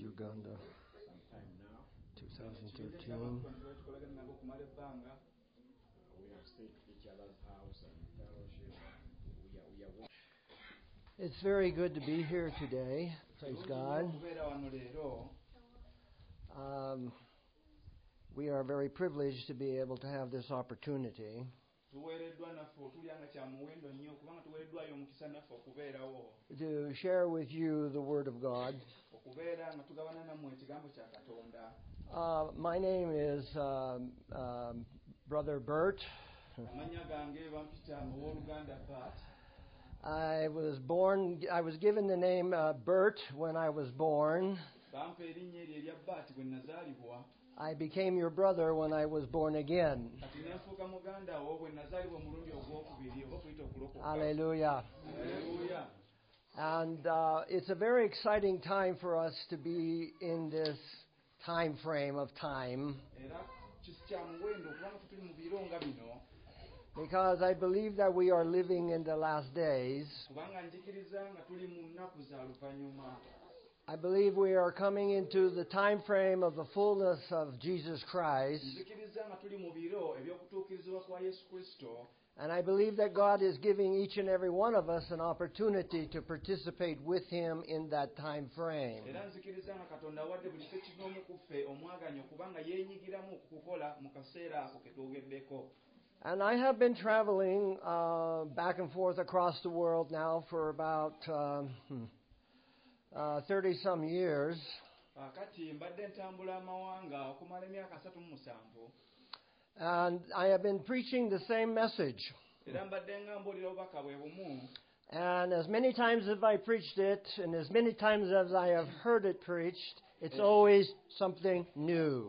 Uganda, 2013. It's very good to be here today. Praise God. We are very privileged to be able to have this opportunity. To share with you the Word of God. My name is Brother Bert. I was given the name Bert when I was born. I became your brother when I was born again. Hallelujah. And it's a very exciting time for us to be in this time frame of time. Because I believe that we are living in the last days. I believe we are coming into the time frame of the fullness of Jesus Christ. And I believe that God is giving each and every one of us an opportunity to participate with Him in that time frame. And I have been traveling back and forth across the world now for about 30-some years. And I have been preaching the same message. And as many times as I preached it, and as many times as I have heard it preached, it's always something new.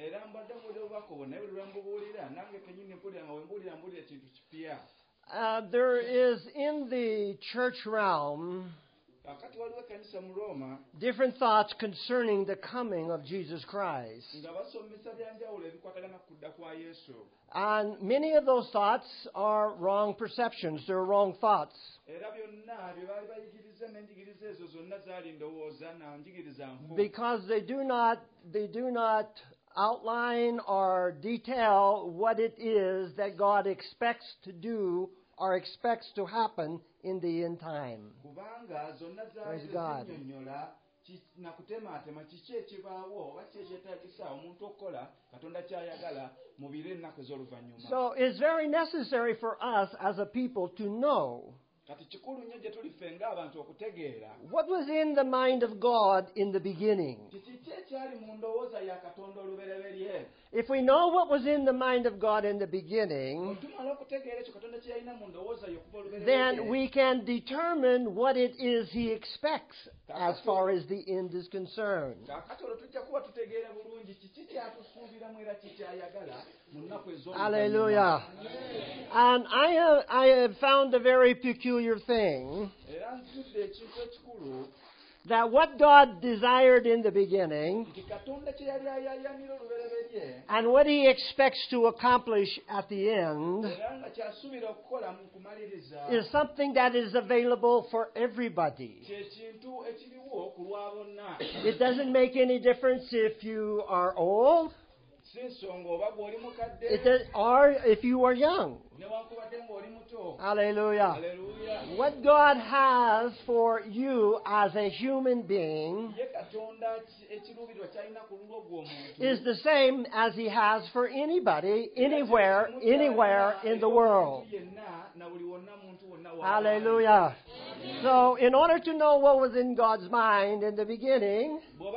There is in the church realm different thoughts concerning the coming of Jesus Christ. And many of those thoughts are wrong perceptions. They're wrong thoughts. Because they do not outline or detail what it is that God expects to do or expects to happen in the end time. Praise God. So it's very necessary for us as a people to know what was in the mind of God in the beginning. If we know what was in the mind of God in the beginning, then we can determine what it is He expects as far as the end is concerned. Hallelujah. And I have found a very peculiar thing, that what God desired in the beginning and what He expects to accomplish at the end is something that is available for everybody. It doesn't make any difference if you are old or if you are young. Hallelujah. What God has for you as a human being is the same as He has for anybody, anywhere in the world. Hallelujah. So, in order to know what was in God's mind in the beginning,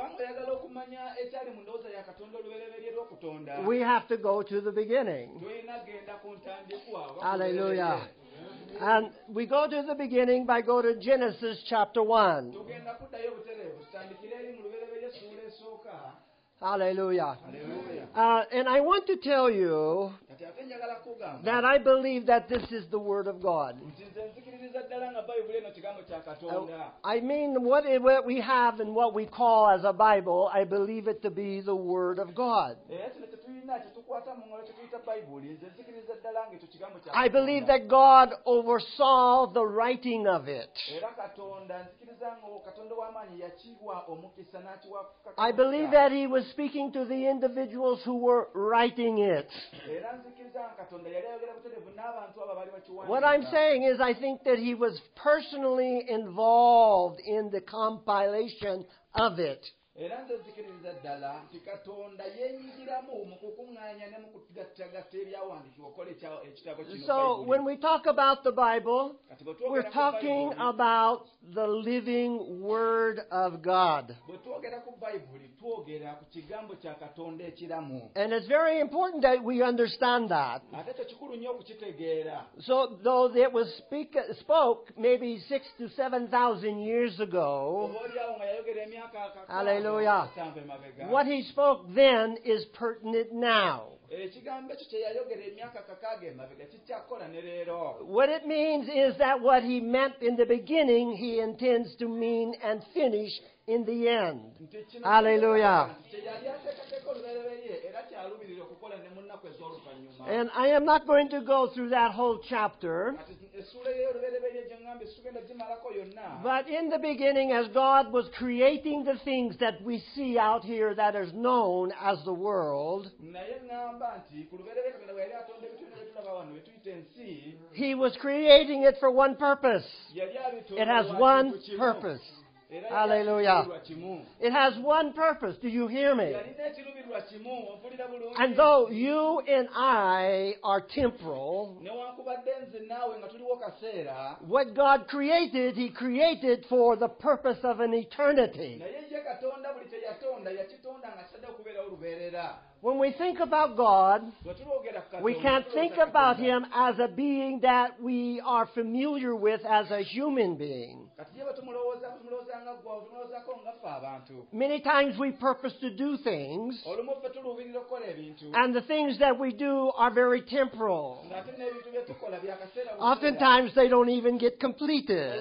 we have to go to the beginning. Hallelujah. And we go to the beginning by going to Genesis chapter 1. Hallelujah. And I want to tell you that I believe that this is the Word of God. I mean, what we have and what we call as a Bible, I believe it to be the Word of God. I believe that God oversaw the writing of it. I believe that He was speaking to the individuals who were writing it. What I'm saying is, I think that He was personally involved in the compilation of it. So when we talk about the Bible, we're talking about the living Word of God. And it's very important that we understand that. So though it was spoke maybe 6,000 to 7,000 years ago, hallelujah, what He spoke then is pertinent now. What it means is that what He meant in the beginning, He intends to mean and finish in the end. Hallelujah. And I am not going to go through that whole chapter. But in the beginning, as God was creating the things that we see out here that is known as the world, He was creating it for one purpose. It has one purpose. Hallelujah. It has one purpose. Do you hear me? And though you and I are temporal, what God created, He created for the purpose of an eternity. When we think about God, we can't think about Him as a being that we are familiar with as a human being. Many times we purpose to do things, and the things that we do are very temporal. Oftentimes they don't even get completed.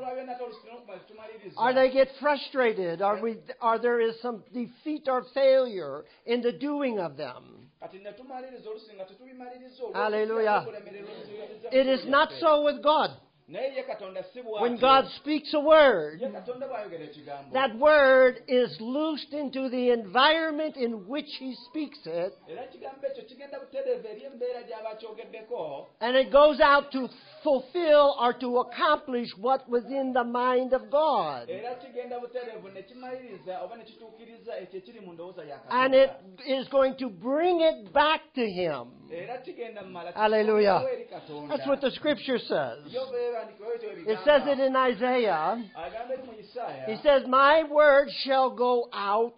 Or they get frustrated, or there is some defeat or failure in the doing of them. Hallelujah. It is not so with God. When God speaks a word, that word is loosed into the environment in which He speaks it, and it goes out to fulfill or to accomplish what was in the mind of God. And it is going to bring it back to Him. Hallelujah. That's what the Scripture says. It says it in Isaiah. He says, "My word shall go out,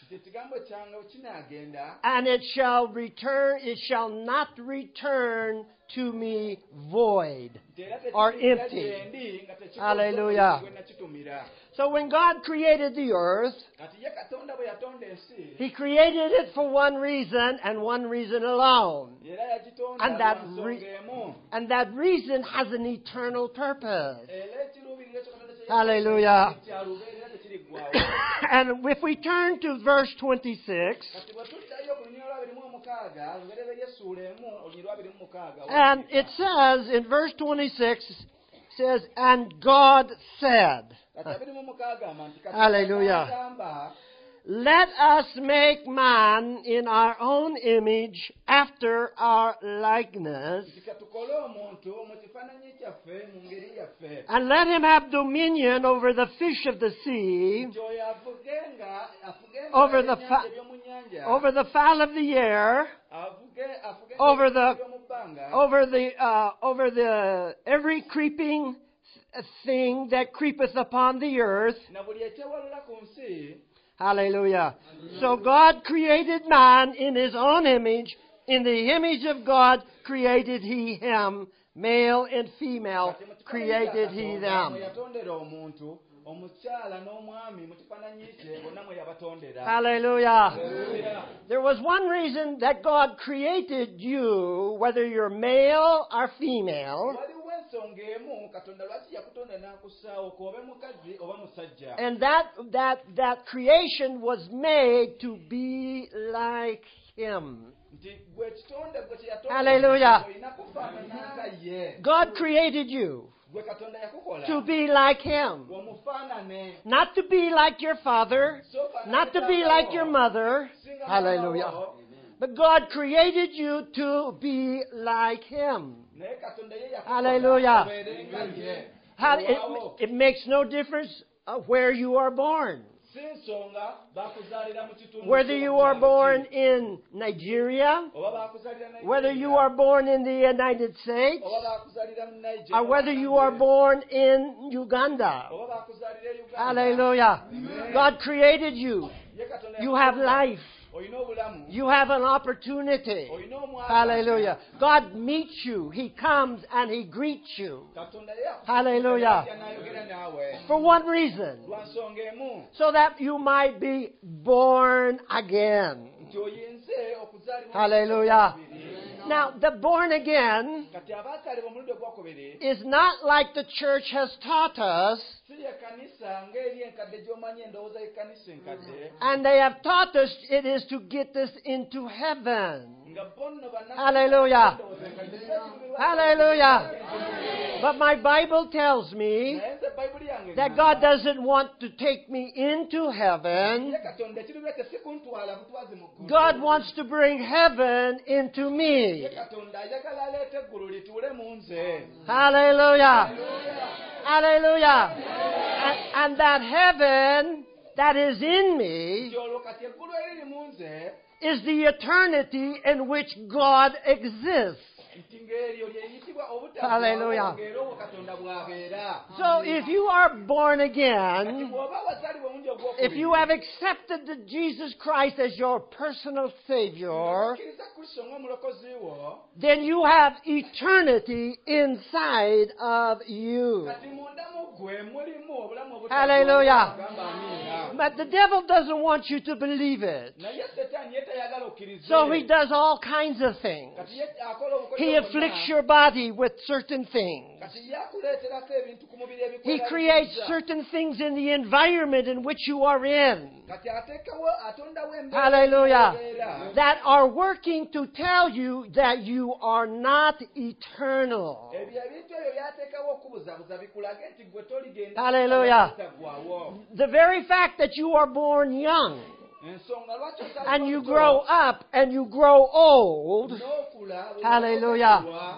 and it shall not return to me void or empty." Hallelujah. So when God created the earth, He created it for one reason and one reason alone. And that reason has an eternal purpose. Hallelujah. And if we turn to verse 26, and it says in verse 26, says, "And God said," hallelujah, "Let us make man in our own image, after our likeness, and let him have dominion over the fish of the sea, over the fowl of the air, over the every creeping thing that creepeth upon the earth." Hallelujah. So God created man in His own image. In the image of God created He him. Male and female created He them. omukyala n'omwami mu kifaananyi kye bonna mwe yabatondera. Hallelujah. Hallelujah. There was one reason that God created you, whether you're male or female, Waliwo ensonga emu Katonda lwaki yakutonda n'akussaawo obe mukazi oba musajja. and that creation was made to be like Him. Nti gwe kitonde gwe kye yatonda Hallelujah. olina kufaanana nga ye. God created you Gwe Katonda yakukola to be like Him. omufaanane. Not to be like your father, not to be like your mother. Singa Hallelujah. mulawo, But God created you to be like Him. naye Katonda ye yakukola Hallelujah. obeere nga ye. It makes no difference where you are born. Si nsonga bakuzaalira mu kitundu Whether you are born in Nigeria, oba bakuzaalira Nigeria, whether you are born in the United States, oba bakuzaalira mu Nigeria, or whether you are born in Uganda. oba bakuzaalira Uganda. Hallelujah. God created you. Ye Katonda You have life. olina obulamu, You have an opportunity. olina omwaka. Hallelujah. God meets you. He comes and He greets you. Katonda ye akukuutira Hallelujah. n'ayogera naawe. For one reason. Lwa nsonga emu, So that you might be born again. nti oyinze okuzaalibwa Hallelujah. omulundi ogwokubiri. Now, the born again Kati abaazaalibwa omulundi ogwokubiri is not like the church has taught us, si ye kanisa ng'eri enkadde gy'omanyi endowooza y'ekkanisa enkadde, and they have taught us it is to get us into heaven. nga bo nno bannaffe Hallelujah. endowooza enkadde si ekirubirwa Hallelujah. But my Bible tells me naye nze Bayibuli yange that God doesn't want to take me into heaven. ye Katonda ekirubirwa kye si kuntwala butwazi mu ggulu. God wants to bring heaven into Ye me. Katonda ayagala aleete eggulu lituule mu nze. Hallelujah. Hallelujah. And that heaven that is in me Nti olwo kati eggulu eriri mu nze is the eternity in which God exists. nti ng'eryo lyeyitibwa Hallelujah. obutaggwaawo ng'era obwo Katonda bw'abeera. So if you are born Kati again, bw'oba wazaalibwa omulundi if ogwokubiri, you have accepted the Jesus Christ as your personal Savior, okkiriza Kristo ng'omulokozi wo, then you have eternity inside of you. kati munda mu ggwe mulimu obulamu Hallelujah. Gamba amiina. But the devil doesn't want you to believe it. Naye Setaani ye tayagala okkirize. So he does all kinds of things. Kati ye akola obukodyo He afflicts bwonna. your body with certain things. Kati ye akuleeterako ebintu ku mubiri He ebikwera creates bikuzza. certain things in the environment in which you are in Kati atondawo embeera Hallelujah. embeera. that are working to tell you that you are not eternal. Ebyo ebintu ebyo byateekawo okubuzabuza bikulaga nti gwe toligenda Hallelujah. kutaggwaawo. The very fact that you are born young Ensonga lwaki osala and you buto, grow up and you grow old n'okula Hallelujah. okula,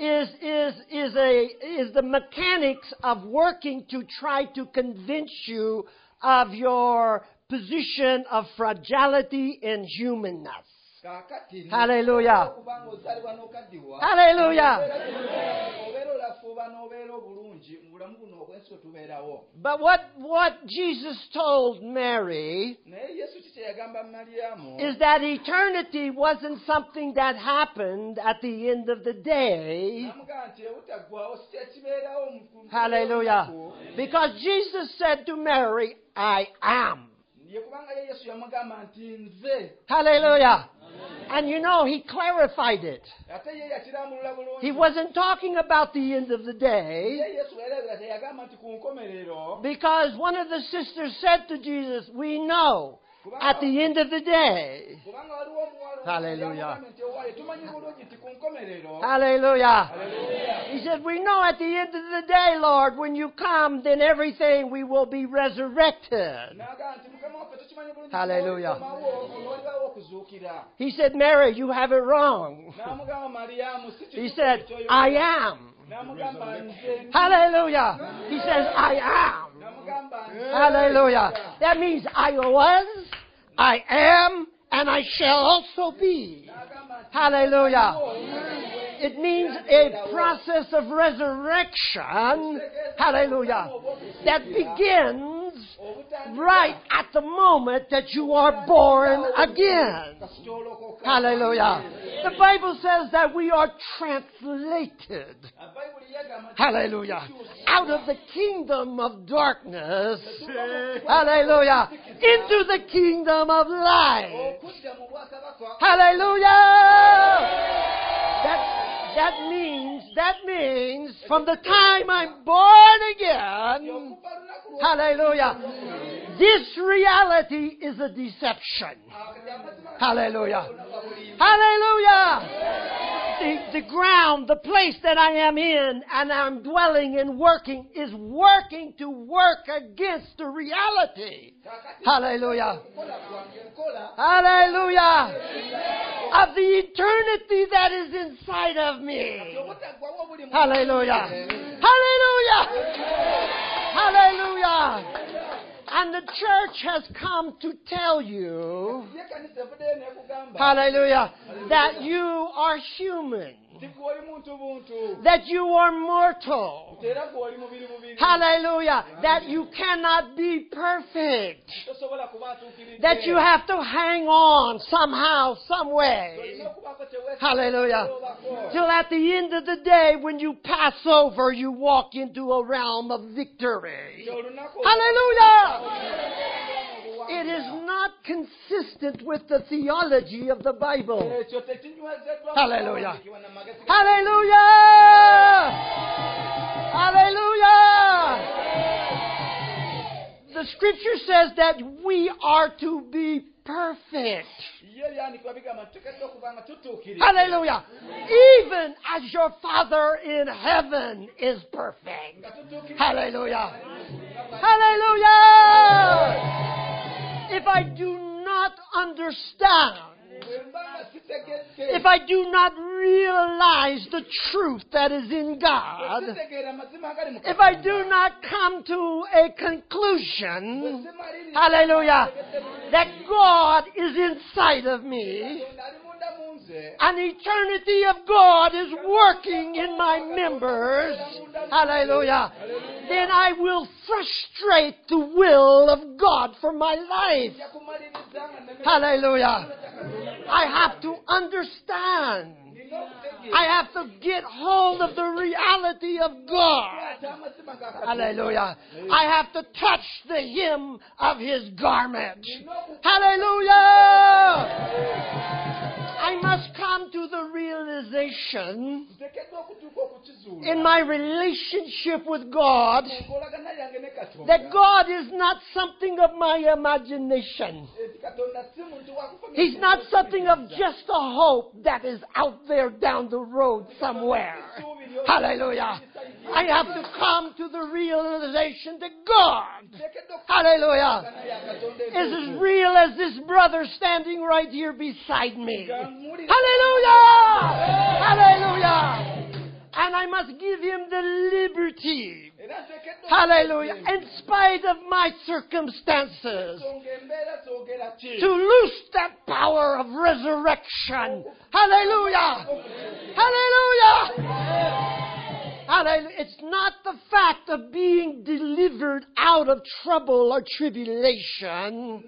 is the mechanics of working to try to convince you of your position of fragility and humanness. kaakati Hallelujah. okubanga ozaalibwa n'okaddiwa, Hallelujah. obeera olafuuba n'obeera obulungi mu bulamu buno obwensi bwe tubeerawo. But what Jesus told Mary Naye Yesu kiki yagamba Maryamu is that eternity wasn't something that happened at the end of the day. namugamba nti obutaggwaawo si kyekibeerawo mu Hallelujah. Because Jesus said to Mary, I am. ye kubanga ye Yesu yamugamba nti nze. Hallelujah. And you know, he clarified it. Ate ye yakirambulula bulungi. He wasn't talking about the end of the day, Ye Yesu weerabira teyagamba nti ku nkomerero. because one of the sisters said to Jesus, we know at the end of the day. Kubanga waliwo omuwala Hallelujah. yamugamba nti owaaye tumanyi bulungi nti ku nkomerero. Hallelujah. Hallelujah. He said, we know at the end of the day, Lord, when you come, then everything we will be resurrected. N'agamba nti Mukama waffe tukimanyi bulungi Hallelujah. olwalibawo okuzuukira. He said, Mary, you have it wrong. N'amugamba Maryamu si He kituufu said, ky'oyogera. I am. N'amugamba nze. Hallelujah. He says, I am. N'amugamba nze. Hallelujah. That means I was, I am, and I shall also be. N'agamba nti Hallelujah. nze. It means a process of resurrection. Hallelujah. That begins right at the moment that you are born again. Hallelujah. the Bible says that we are translated, Bayibuli yagamba nti hallelujah, out of the kingdom of darkness, hallelujah, into the kingdom of light. okudda mu bwakabaka Hallelujah! That means from the time I'm born again, okuva lunaku lwo hallelujah, this reality is a deception. Hallelujah. Hallelujah! The ground, the place that I am in and I'm dwelling and working is working to work against the reality. Hallelujah. Hallelujah. Of the eternity that is inside of me. Hallelujah. Hallelujah. Hallelujah. And the church has come to tell you, hallelujah, that you are human, that you are mortal, hallelujah, that you cannot be perfect, that you have to hang on somehow, some way, hallelujah, till at the end of the day when you pass over, you walk into a realm of victory. Hallelujah! It is not consistent with the theology of the Bible. Hallelujah. Hallelujah! Hallelujah! The scripture says that we are to be perfect. Hallelujah. Even as your Father in heaven is perfect. Hallelujah. Hallelujah. If I do not understand, if I do not realize the truth that is in God, if I do not come to a conclusion, hallelujah, that God is inside of me, an eternity of God is working in my members, hallelujah, then I will frustrate the will of God for my life. Hallelujah. I have to understand. I have to get hold of the reality of God. Hallelujah. I have to touch the hem of His garment. Hallelujah. I must come to the realization in my relationship with God that God is not something of my imagination. He's not something of just a hope that is out there down the road somewhere. Hallelujah. I have to come to the realization that God, hallelujah, is as real as this brother standing right here beside me. Hallelujah! Hallelujah! And I must give him the liberty, hallelujah, in spite of my circumstances, to loose that power of resurrection. Hallelujah! Hallelujah! Hallelujah. It's not the fact of being delivered out of trouble or tribulation,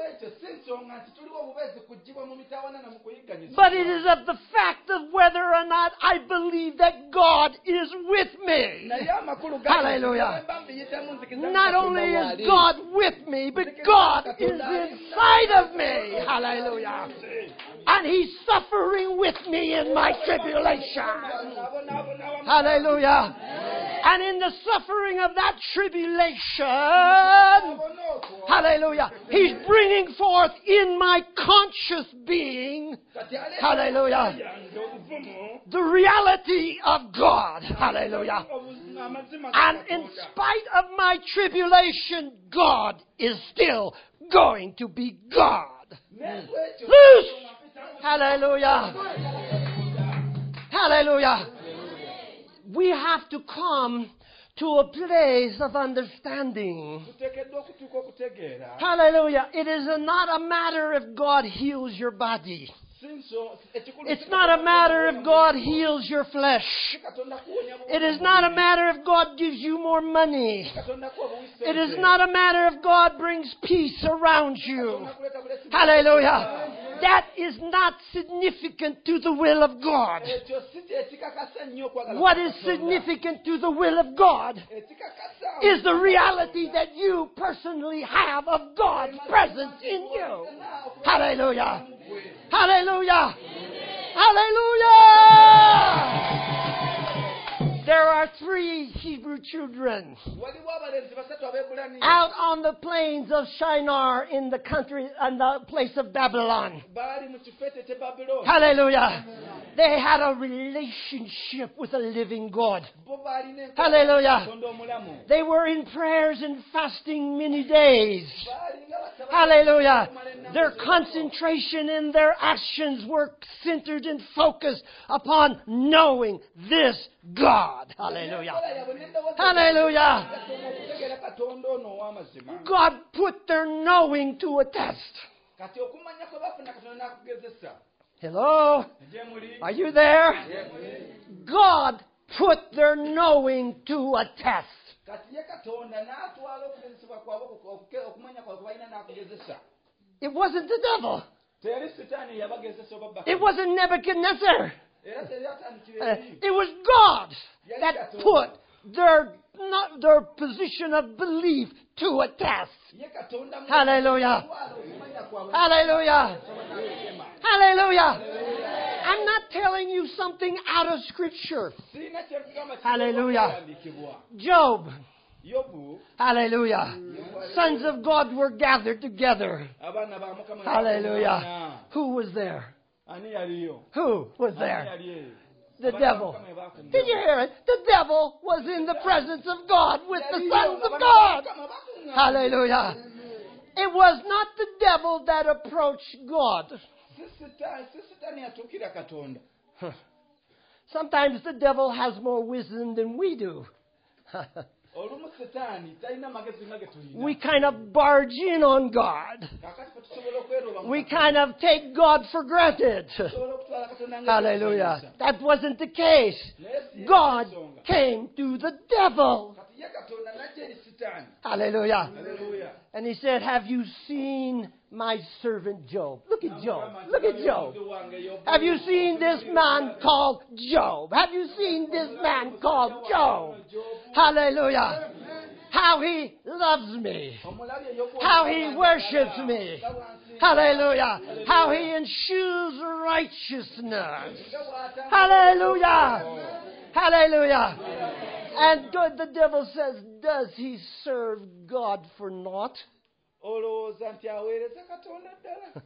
but it is of the fact of whether or not I believe that God is with me. Hallelujah. Not only is God with me, but God is inside of me. Hallelujah. And He's suffering with me in my tribulation. Hallelujah. And in the suffering of that tribulation, hallelujah, He's bringing forth in my conscious being, hallelujah, the reality of God. Hallelujah. And in spite of my tribulation, God is still going to be God. Loose! Hallelujah. Hallelujah. We have to come to a place of understanding. Hallelujah. It is not a matter if God heals your body. It's not a matter if God heals your flesh. It is not a matter if God gives you more money. It is not a matter if God brings peace around you. Hallelujah. that is not significant to the will of God. ekyo si kyekikakasa nnyo okwagala What kwa is Katonda. significant to the will of God Ekikakasa is the reality that you personally have of God's presence in you. Hallelujah. Hallelujah. Hallelujah. There are 3 Hebrew children waliwo abalenzi basatu ab'Ebulaniya out on the plains of Shinar in the country and the place of Babylon. baali mu kifeete ky'e Babilooni. Hallelujah. They had a relationship with a living God. Bo baalina enkola Hallelujah. Katonda omulamu. They were in prayers and fasting many days. Baalinga basaba Hallelujah. okumala ennaku Their ez'ennaku. concentration and their actions were centered and focused upon knowing this God. Hallelujah. Enkola yaabwe n'eddoboozi Hallelujah. Katonda okutegeera Katonda ono ow'amazima. God put their knowing to a test. Kati okumanya kwe bafuna Katonda n'akugezesa. Hello? Gye muli? Are you there? Gye muli? God put their knowing to a test. Kati ye Katonda n'atwala okugezesebwa kwabwe okumanya kwabwe kwe balina n'akugezesa. It wasn't the devil. Teyali Sitaani yabagezesa oba It wasn't Nebuchadnezzar. era teyali atandikira eri. It was God that put their position of belief to a test. Ye Katonda mu- Hallelujah. atwala okumanya kwabwe Hallelujah. n'akugezesa. Hallelujah. I'm not telling you something out of Scripture. Sirina kye nkugamba Hallelujah. kitandikibwa. Job. Yobu Hallelujah. Sons of God were gathered together. abaana ba Mukama Hallelujah. Who was there? Ani yaliyo? Who was Ani there? yali eyo? The Abaana ba devil. Mukama baakuŋŋaana. Did you hear it? The devil was in the presence of God with the Yaliyo, sons of abaana ba God. Mukama baakuŋŋaana. Hallelujah. It was not the devil that approached God. Si Sitaani atuukira Katonda. Sometimes the devil has more wisdom than we do. Olumu Sitaani talina magezi nga ge tulina. We kind of barge in on God. Kakati fe tusobola okweroba mu We Katonda. kind of take God for granted. Tusobola okutwala Katonda nga Hallelujah. ekyekwanyisa. That wasn't the case. Naye si ye God ensonga. came to the devil. Kati ye Katonda najja eri Sitaani. Hallelujah. Haleluya. And he said, have you seen my servant Job? Look at Job. Look at Job. Have you seen this man called Job? Have you seen this man called Job? Hallelujah. How he loves me. How he worships me. Hallelujah. How he ensures righteousness. Hallelujah. Hallelujah. And God, the devil says, does he serve God for naught? Olowooza nti aweereza Katonda ddala.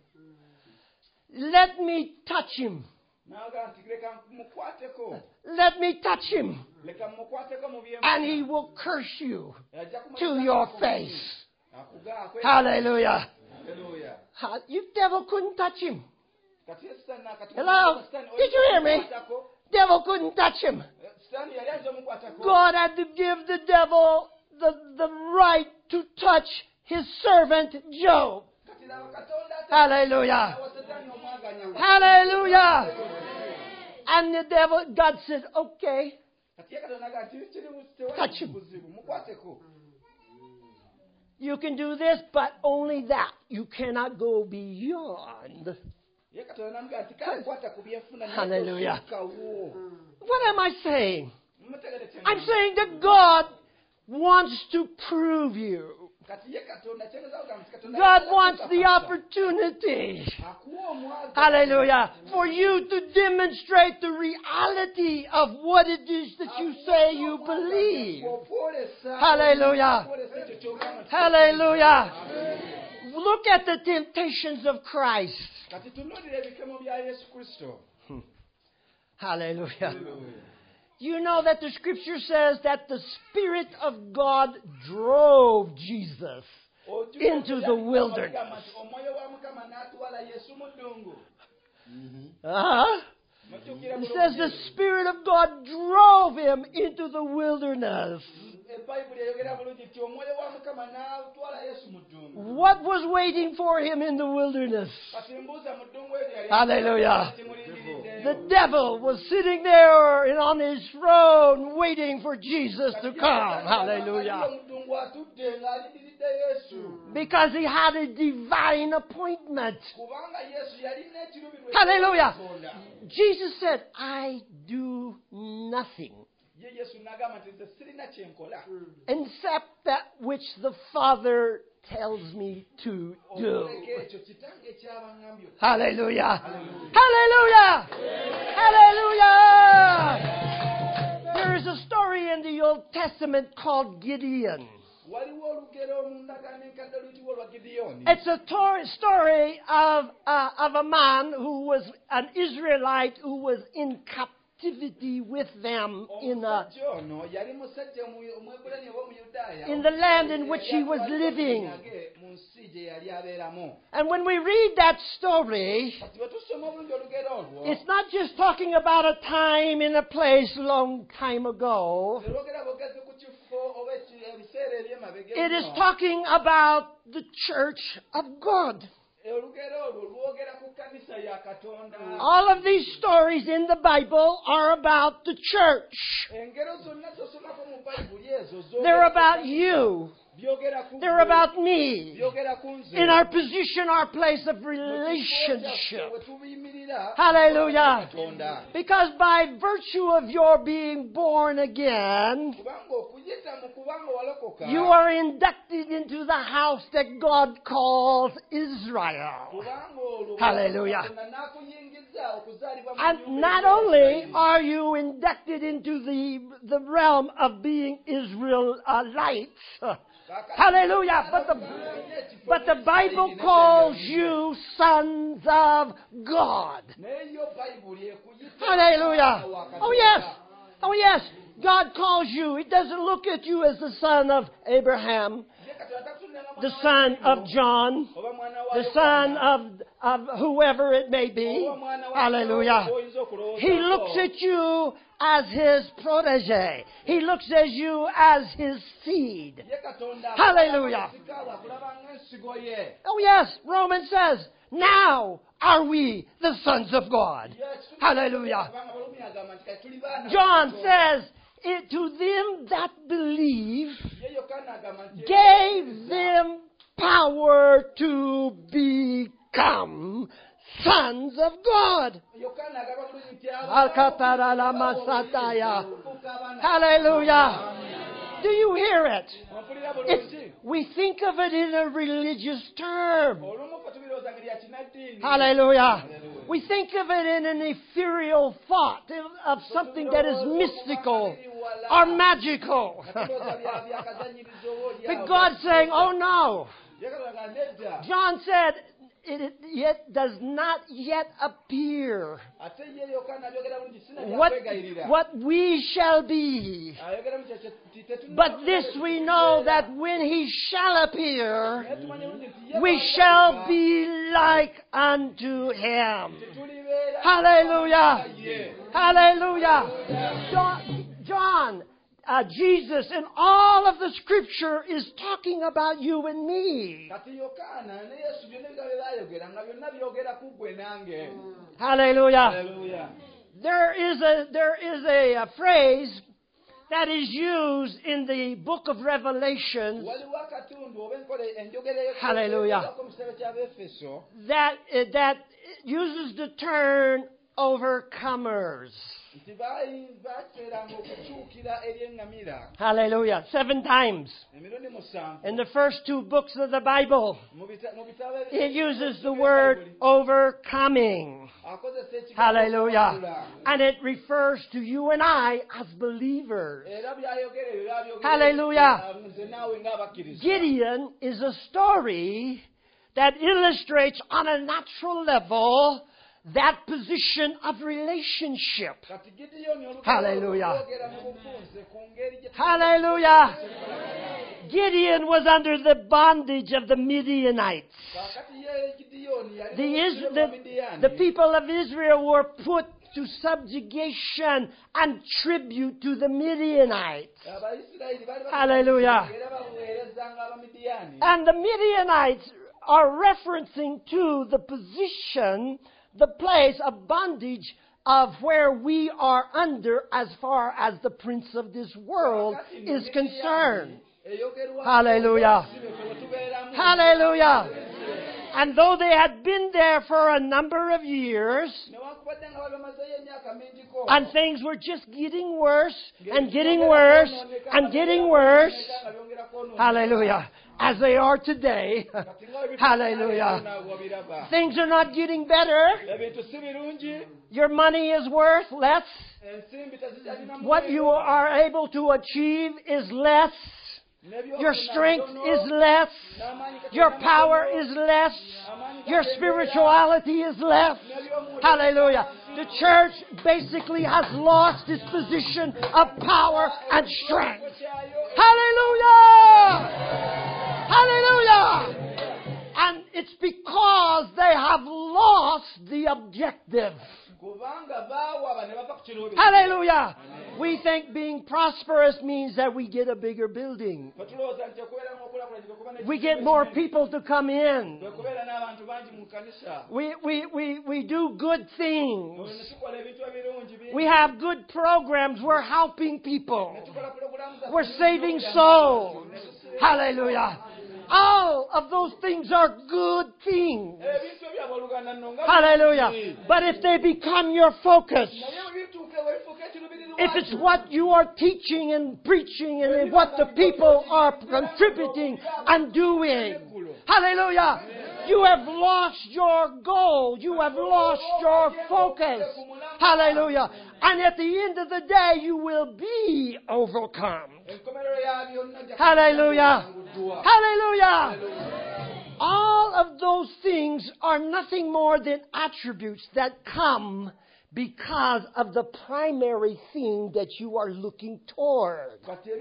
Let me touch him. N'agamba nti leka mukwateko. Let me touch him. Leka mukwateko mu by'emikono. And he will curse you Ajja kumaliza to your akukubira. face. Akugamba. Hallelujah. Haleluya. You devil couldn't touch him. Kati ye Sitaani n'akati- Hello? Sitaani, Did you hear me? omukwatako. Devil couldn't touch him. Sitaani yali ayinza omukwatako. God had to give the devil the right to touch his servant Job. Kati laba Katonda ate- Hallelujah. awa Sitaani omwaganya. Hallelujah. And the devil, God said, okay. Kati ye Katonda n'agamba nti kiri tewali Touch him. buzibu, mukwateko. You can do this, but only that. You cannot go beyond. Ye Katonda n'amugamba nti kale kwata ku byenfuna naye Hallelujah. tosukkawo. What am I saying? Mutegere kye I'm ngamba. saying that God wants to prove you. Kati ye Katonda kyengeeza kugamba nti Katonda God ayagala wants the kukakasa. opportunity. Akuwa omwaga. Hallelujah. For you to demonstrate the reality of what it is that you say you believe. Hallelujah. Hallelujah. Look at the temptations of Christ. Kati tunuulira ebikemo bya Yesu Kristo. Hallelujah. You know that the scripture says that the Spirit of God drove Jesus into the wilderness. Omwoyo wa Mukama n'atwala Yesu mu ddungu. Uh-huh. Mujjukira It says the Spirit of God drove him into the wilderness. Ebbayibuli eyogera bulungi nti omwoyo wa Mukama n'atwala Yesu mu ddungu. What was waiting for him in the wilderness? Kati mbuuza mu ddungu eryo yali- Hallelujah. Kimulindiridde. The devil was sitting there and on his throne waiting for Jesus to come. Hallelujah. omudungu atudde ng'alindiridde yesu Because he had a divine appointment. kubanga yesu yalina ekirubirwa Hallelujah. Katonda. Jesus said, I do nothing Ye yesu n'agamba nti nze sirina kye nkola except that which the Father tells me to do. okuleka ekyo kitange ky'abaŋŋambye Hallelujah. Hallelujah. Hallelujah. There is a story in the Old Testament called Gideon. waliwo olugero mu ndagaano enkadde luyitibwa olwa Gideoni. It's a story of a man who was an Israelite who was in captivity with them omusajja ono yali musajja omwebbulani oba omuyudaaya in the land in which he was living. mu nsi gye yali abeeramu. And when we read that story, kati bwe tusoma obulungi olugero olwo it's not just talking about a time in a place long time ago. terwogera bogezi ku kifo oba ebiseera eby'emabega It is ennyo. talking about the church of God. olugero olwo lwogera ku kkanisa ya Katonda. All of these stories in the Bible are about the church. engero zonna zosomako mu bayibuli ezo They're about you. byogera ku They're about me. byogera ku nze In our position, our place of Mu kifo kyaffe relationship. we tuyimirira Hallelujah. Katonda. Because by virtue of your being born again, kubanga okuyita mu kubanga walokoka you are inducted into the house that God calls Israel. kubanga olwo Hallelujah. Katonda n'akuyingiza okuzaalibwa mu And nnyumba not ya only Isirayiri. are you inducted into the realm of being Israelites, hallelujah, but the Bible calls you sons of God. N'eyo Bayibuli ekuyita Hallelujah. wa Katonda. Oh yes. Oh yes. God calls you. He doesn't look at you as the son of Abraham, Ye Katonda takutunula nga the mwana wa son of Ibrayimu, John, oba mwana wa the Yokaana, son of whoever it may be. oba mwana wa Hallelujah. Yakobo, oyinza okulowoozaako. He looks at you as his protege. He looks at you as his seed. Ye Katonda Hallelujah. akulaba akulaba ng'ensigo ye. Oh yes, Romans says, now are we the sons of God. Hallelujah. Kubanga Abalumi agamba nti kati tuli baana ba John Katonda. says, to them that believe, Ye Yokaana agamba nti gave them power to become sons of God. Yokaana agamba bulungi nti Alkataralamasataya. Hallelujah. Do you hear it? Ompulira bulungi. We think of it in a religious term. Olumu ffe tubirowooza ngeri ya kinaddiini. Hallelujah. We think of it in an ethereal thought of something that is mystical or magical. Tulowooza bya kazanyirizo oba But God's saying, oh no. Ye Katonda agamba nedda. John said, it yet does not yet appear Ate ye Yokaana abyogera bulungi sinnakwegayirira. what we shall be. Ayogera mu kyekyo nti tetunaba But this we know that when he shall appear, naye tumanye bulungi nti ye we bw'alabika, shall be like unto him. tulibeera Hallelujah. ye. Hallelujah. John, Jesus, and all of the scripture is talking about you and me. Kati Yokaana ne Yesu byonna ebigambo bye baayogera nga byonna byogera ku ggwe nange. Hallelujah. Haleluya. There is a phrase that is used in the book of Revelations Waliwo akatundu oba enjogera Hallelujah. mu kitabo ky'Abeefeso that uses the term overcomers. nti baateranga okukyukira eri eŋŋamira Hallelujah. 7 times. emirundi 7 In the first 2 books of the Bible, mu bitabo it uses the word overcoming. akozesa ekigambo Hallelujah. okuwangula. And it refers to you and I as believers. Era byayogera ebyo byayogera Hallelujah. nze naawe ng'abakkiriza. Gideon is a story that illustrates on a natural level that position of relationship. Kati Gideoni olugero Hallelujah. lwogera mu bufunze ku ngeri gye Hallelujah. Gideon was under the bondage of the Midianites. Kaakati ye Gideoni yali The people of Israel were put to subjugation and tribute to the Midianites. Abayisirayiri baali Hallelujah. era baweerezanga Abamidiyaani. And the Midianites are referencing to the position, the place of bondage of where we are under as far as the prince of this world is concerned. Hallelujah. Hallelujah. And though they had been there for a number of years, and things were just getting worse and getting worse and getting worse, hallelujah, as they are today, hallelujah, things are not getting better. Your money is worth less. What you are able to achieve is less. Your strength is less. Your power is less. Your spirituality is less. Hallelujah. The church basically has lost its position of power and strength. Hallelujah. Hallelujah. And it's because they have lost the objective. Hallelujah. We think being prosperous means that we get a bigger building. We get more people to come in. We do good things. We have good programs. We're helping people. We're saving souls. Hallelujah. All of those things are good things. Hallelujah. But if they become your focus, if it's what you are teaching and preaching and what the people are contributing and doing, hallelujah, you have lost your goal. You have lost your focus. Hallelujah. And at the end of the day, you will be overcome. Hallelujah. Hallelujah. All of those things are nothing more than attributes that come because of the primary thing that you are looking toward.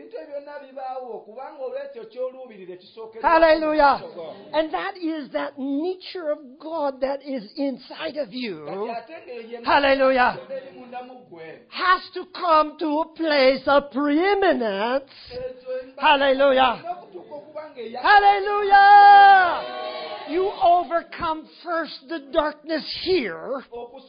Hallelujah. And that is that nature of God that is inside of you. Hallelujah. Has to come to a place of preeminence. Hallelujah. Hallelujah. You overcome first the darkness here,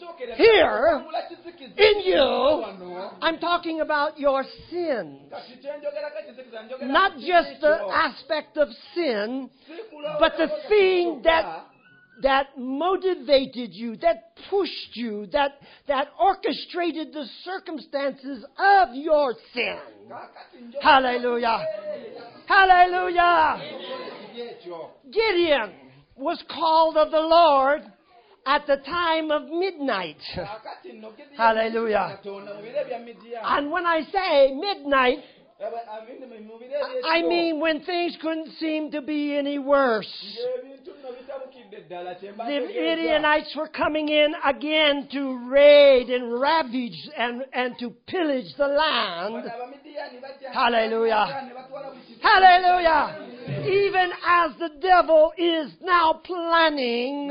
in you. I'm talking about your sin. Not just the aspect of sin, but the thing that motivated you, that pushed you, that orchestrated the circumstances of your sin. Hallelujah. Hallelujah. Gideon was called of the Lord at the time of midnight. Hallelujah. And when I say midnight, I mean when things couldn't seem to be any worse. The Midianites were coming in again to raid and ravage and to pillage the land. Hallelujah. Hallelujah. Even as the devil is now planning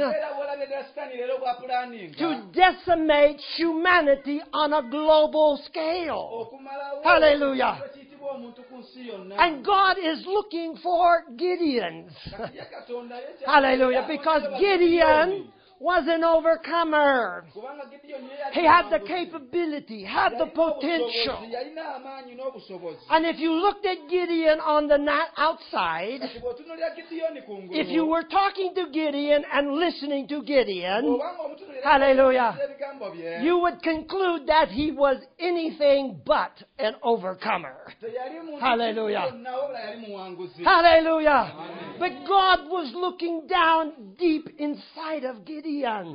to decimate humanity on a global scale. Hallelujah. And God is looking for Gideons. Hallelujah. Because Gideon was an overcomer. He had the capability, had the potential. And if you looked at Gideon on the outside, if you were talking to Gideon and listening to Gideon, hallelujah, you would conclude that he was anything but an overcomer. Hallelujah. Hallelujah. But God was looking down deep inside of Gideon.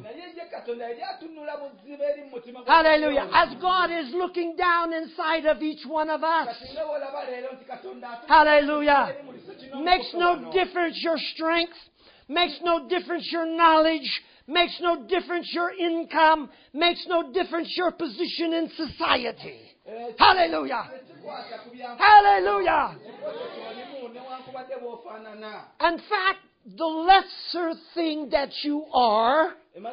Hallelujah. As God is looking down inside of each one of us. Hallelujah. Makes no difference your strength. Makes no difference your knowledge. Makes no difference your income. Makes no difference your position in society. Hallelujah. Hallelujah. In fact, the lesser thing that you are,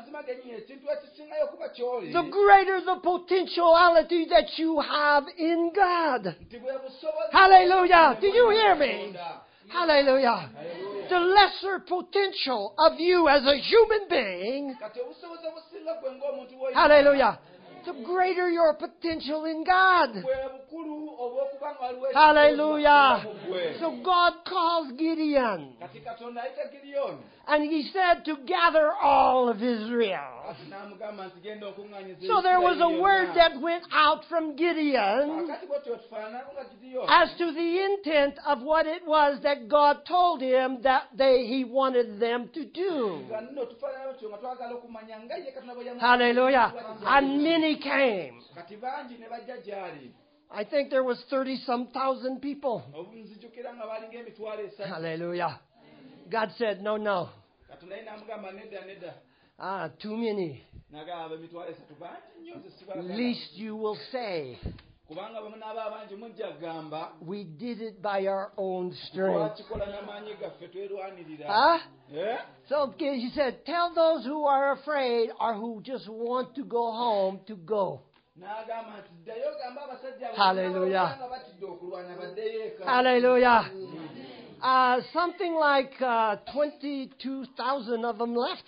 the greater the potentiality that you have in God. Hallelujah. Do you hear me? Hallelujah. The lesser potential of you as a human being, hallelujah, the greater your potential in God. bwe bukulu obw'okuba nga waliwo Hallelujah. ekirowoozo mu ggwe. So God calls Gideon. Kati Katonda ayita Gideoni. And he said to gather all of Israel. Kati n'amugamba nti genda okuŋŋaanyiza So there was a Isirayiri word yonna. that went out from Gideon Kakati bw'otyo tufaananako nga Gideoni. as to the intent of what it was that God told him that he wanted them to do. Nga nno tufaanana bw'otyo nga twagala okumanya nga ye Katonda bwe yamu- Hallelujah. And many came. Kati bangi ne bajja gy'ali. I think there was 30-some thousand people. Nzijukira nga balinga emitwalo esatu. Hallelujah. God said, no. Katonda ye n'amugamba nedda. Too many. N'agamba emitwalo esatu bangi nnyo nze sibala. Least you will say, Kubanga bwe munaaba abangi mujja kugamba we did it by our own strength. twakikola n'amaanyi gaffe twerwanirira. Huh? Eh? So he said, tell those who are afraid or who just want to go home to go. N'agamba nti ddayo gamba abasajja abo Hallelujah. nga batidde okulwana baddeyo eka. Hallelujah. Something like 22,000 of them left.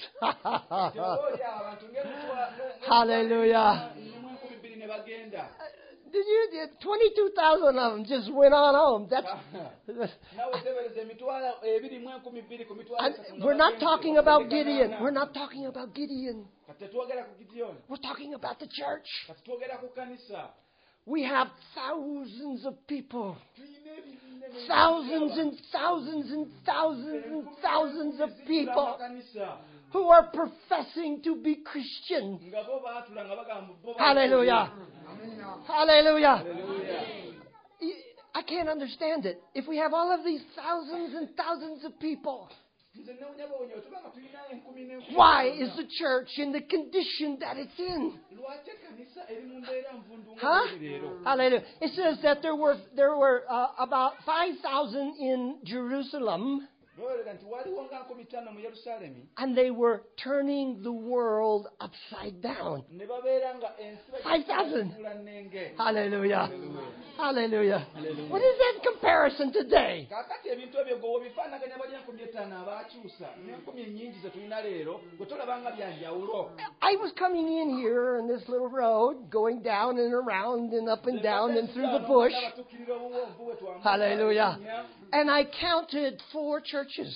Hallelujah. Did you? 22,000 of them just went on home. That's. And we're not talking about Gideon. We're not talking about Gideon. We're talking about the church. We have thousands of people. Thousands and thousands and thousands and thousands of people who are professing to be Christian. Hallelujah. Hallelujah. I can't understand it. If we have all of these thousands and thousands of people, why is the church in the condition that it's in? Huh? Hallelujah. It says that there were about 5,000 in Jerusalem, and they were turning the world upside down. 5,000. Hallelujah. Hallelujah. What is that in comparison today? I was coming in here on this little road, going down and around and up and down and through the bush. Hallelujah. And I counted 4 churches.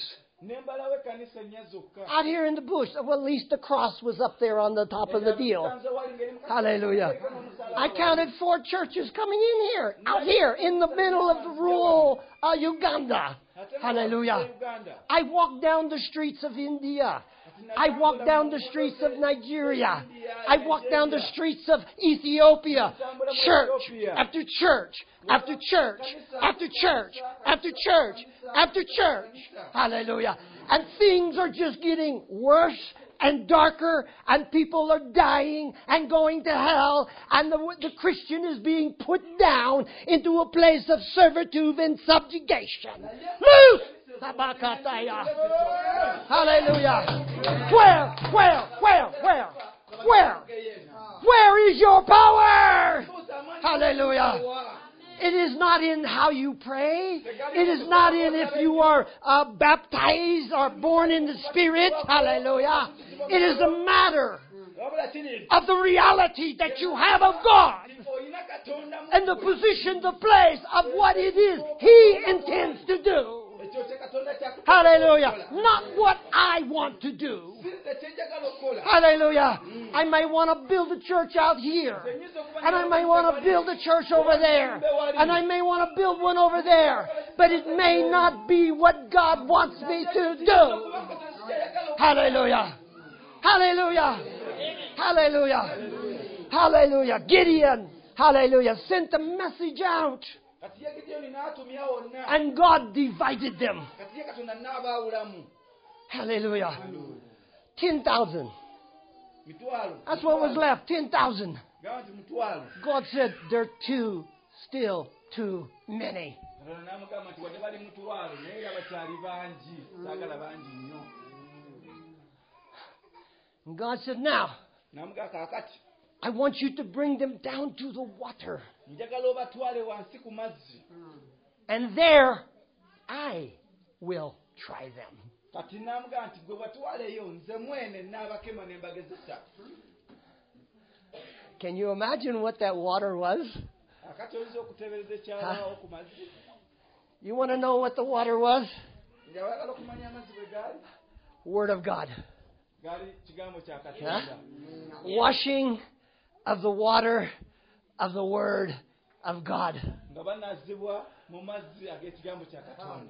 Out here in the bush. Well, at least the cross was up there on the top of the deal. Hallelujah. I counted 4 churches coming in here. Out here in the middle of the rural Uganda. Hallelujah. I walked down the streets of India. I walked down the streets of Nigeria. I walked down the streets of Ethiopia. Church after church after church after church after church after church. Hallelujah. And things are just getting worse and darker, and people are dying and going to hell, and the Christian is being put down into a place of servitude and subjugation. Loose! Hallelujah. Where is your power? Hallelujah. It is not in how you pray. It is not in if you are baptized or born in the Spirit. Hallelujah. It is a matter of the reality that you have of God and the position, the place of what it is He intends to do. Hallelujah. Not what I want to do. Hallelujah. I might want to build a church out here. And I might want to build a church over there. And I may want to build one over there. But it may not be what God wants me to do. Hallelujah. Hallelujah. Hallelujah. Hallelujah. Gideon. Hallelujah. Sent the message out. And God divided them. Hallelujah. 10,000. That's what was left. 10,000. God said, they're still too many. And God said, now, I want you to bring them down to the water. And there I will try them. Can you imagine what that water was? akati oyinza okuteebereza ekyalaawo ku mazzi You want to know what the water was? nga bayagala okumanya amazzi bwe gaali Word of God. gaali kigambo kya katonda Washing of the water of the Word of God. nga banazibwa mu mazzi ag'ekigambo kya katonda.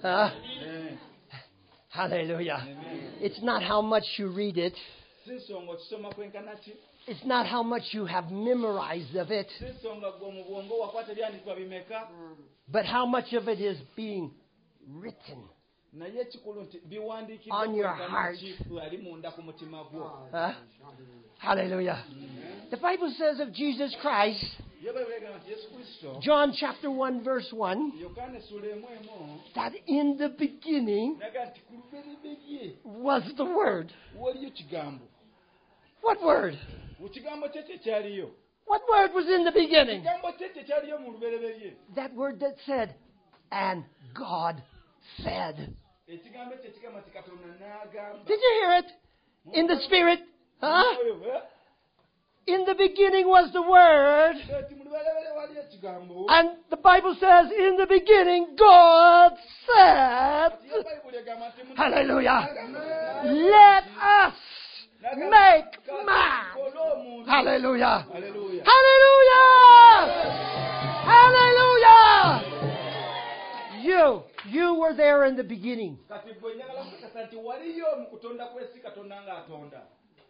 Hallelujah. It's not how much you read it. Si nsonga okisoma kwenkana ki, It's not how much you have memorized of it, si nsonga gwe mu bwongo wakwata ebyandikibwa bimeka, but how much of it is being written. naye ekikulu nti biwandiikiddwa On your kwenkana heart. ki ali munda ku mutima gwo. Hallelujah. The Bible says of Jesus Christ, Yo bayegamba nti Yesu Kristo, John chapter 1 verse 1, Yokaana essula emu that in the beginning naga nti ku lubereberye was the Word. waliyo kigambo. What Word? Mu kigambo kye kyaliyo. What Word was in the beginning? Kigambo kye kyaliyo mu lubereberye. That Word that said, and God said. Ekigambo kye kigamba nti Katonda n'agamba. Did you hear it? In the Spirit? Huh? Oyo, In the beginning was the Word. Eti mu lubereberye waliyo ekigambo. And the Bible says, in the beginning, God said. Kati ye Bayibuli egamba nti mu- Hallelujah. Agamba- Let us make man. Kole omuntu. Hallelujah. Hallelujah. Hallelujah. Hallelujah. You were there in the beginning. Kati bwe njagala kukakasa nti waliyo mu kutonda kw'ensi Katonda ng'atonda.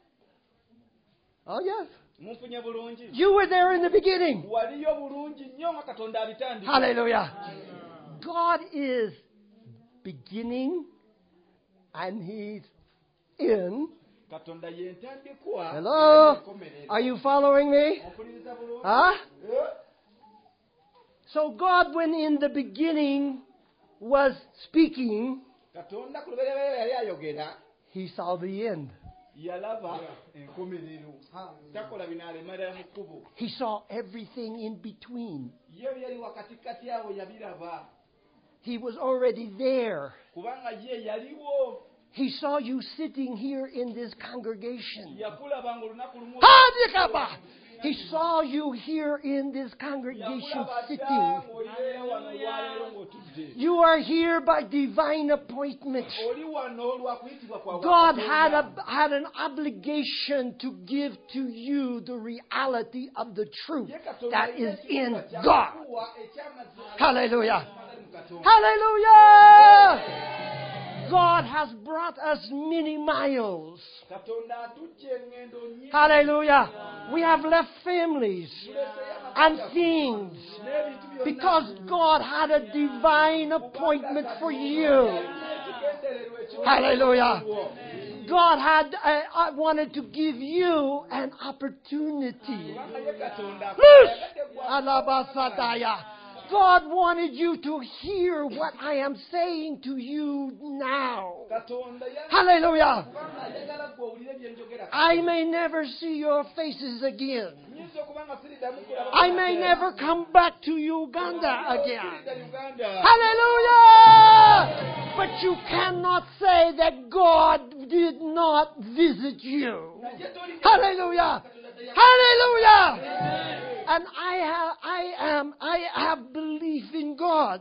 Oh, yes. Munfunye bulungi. You were there in the beginning. Waliyo bulungi nnyo nga Katonda abitandika. Hallelujah. God is beginning and He's in. Katonda y'entandikwa. Hello? Enkomerero. Are you following me? Ompuliriza bulungi? Huh? Eh? So God, when in the beginning was speaking, Katonda ku lubereberye yali ayogera, He saw the end. yalaba enkomerero. Takola binaalemera mu kkubo. He saw everything in between. Ye yali wakatikati awo yabiraba. He was already there. Kubanga ye yaliwo. He saw you sitting here in this congregation. Yakulaba ng'olunaku lumu. Hadikaba! He saw you here in this congregation Yakulaba sitting. dda ng'oli wano olwaleero ng'otudde. You are here by divine appointment. Oli wano lwa kuyitibwa kwa God Katonda. had an obligation to give to you the reality of the truth Ye Katonda that yalina is in ekitiibwa God. ky'akuwa eky'amazima Hallelujah. agali mu Katonda. Hallelujah! God has brought us many miles. Katonda atujja engendo nnyingi. Hallelujah. We have left families and things N'ebintu byonna. because God had a divine appointment for you. Hallelujah. God had wanted to give you an opportunity. Alabasadaya. God wanted you to hear what I am saying to you now. Hallelujah. I may never see your faces again. I may never come back to Uganda again. Hallelujah! But you cannot say that God did not visit you. Hallelujah! Hallelujah! And I have belief in God.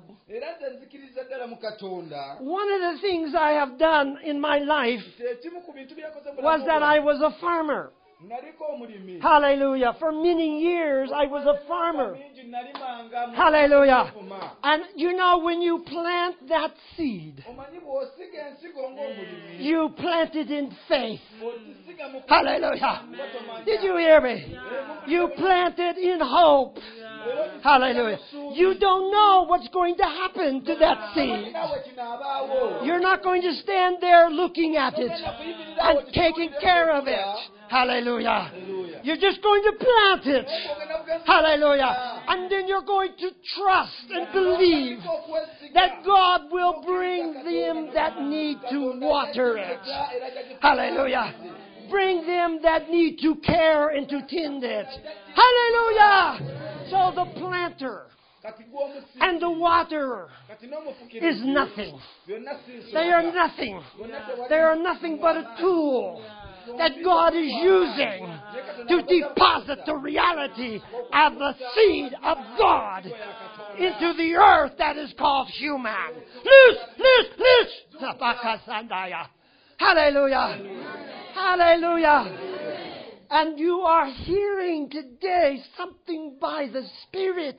One of the things I have done in my life was that I was a farmer. Hallelujah. For many years I was a farmer. Hallelujah. And you know, when you plant that seed, you plant it in faith. Hallelujah. Did you hear me? You plant it in hope. Hallelujah. You don't know what's going to happen to that seed. You're not going to stand there looking at it and taking care of it. Hallelujah. You're just going to plant it. Hallelujah. And then you're going to trust and believe that God will bring them that need to water it. Hallelujah. Bring them that need to care and to tend it. Hallelujah. So the planter and the waterer is nothing. They are nothing. They are nothing but a tool. that God is using to deposit the reality of the seed of God into the earth that is called human. Loose! Hallelujah. Hallelujah. And you are hearing today something by the Spirit.